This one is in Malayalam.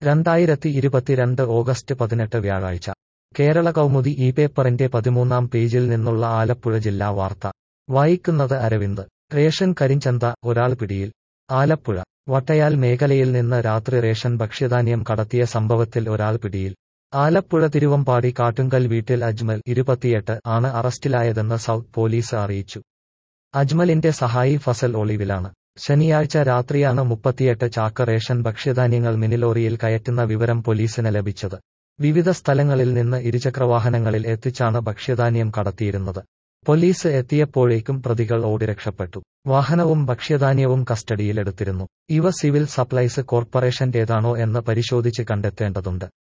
2022 ഓഗസ്റ്റ് 18 വ്യാഴാഴ്ച കേരള കൗമുദി ഈ പേപ്പറിന്റെ 13-ാം പേജിൽ നിന്നുള്ള ആലപ്പുഴ ജില്ലാ വാർത്ത വായിക്കുന്നത് അരവിന്ദ്. റേഷൻ കരിഞ്ചന്ത, ഒരാൾ പിടിയിൽ. ആലപ്പുഴ വട്ടയാൽ മേഖലയിൽ നിന്ന് രാത്രി റേഷൻ ഭക്ഷ്യധാന്യം കടത്തിയ സംഭവത്തിൽ ഒരാൾ പിടിയിൽ. ആലപ്പുഴ തിരുവമ്പാടി കാട്ടുങ്കൽ വീട്ടിൽ അജ്മൽ 28 ആണ് അറസ്റ്റിലായതെന്ന് സൗത്ത് പോലീസ് അറിയിച്ചു. അജ്മലിന്റെ സഹായി ഫസൽ ഒളിവിലാണ്. ശനിയാഴ്ച രാത്രിയാണ് 38 ചാക്ക് റേഷൻ ഭക്ഷ്യധാന്യങ്ങൾ മിനിലോറിയിൽ കയറ്റുന്ന വിവരം പോലീസിന് ലഭിച്ചത്. വിവിധ സ്ഥലങ്ങളിൽ നിന്ന് ഇരുചക്രവാഹനങ്ങളിൽ എത്തിച്ചാണ് ഭക്ഷ്യധാന്യം കടത്തിയിരുന്നത്. പോലീസ് എത്തിയപ്പോഴേക്കും പ്രതികൾ ഓടി രക്ഷപ്പെട്ടു. വാഹനവും ഭക്ഷ്യധാന്യവും കസ്റ്റഡിയിലെടുത്തിരുന്നു. ഇവ സിവിൽ സപ്ലൈസ് കോർപ്പറേഷന്റേതാണോ എന്ന് പരിശോധിച്ച് കണ്ടെത്തേണ്ടതുണ്ട്.